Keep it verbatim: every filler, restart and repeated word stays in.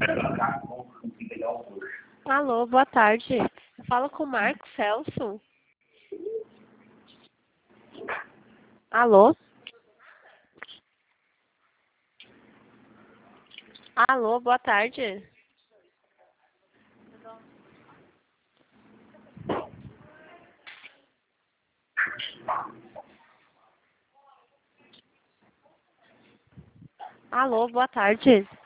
Alô, boa tarde. Eu falo com o Marco Celso. Alô? Alô, boa tarde. Alô, boa tarde.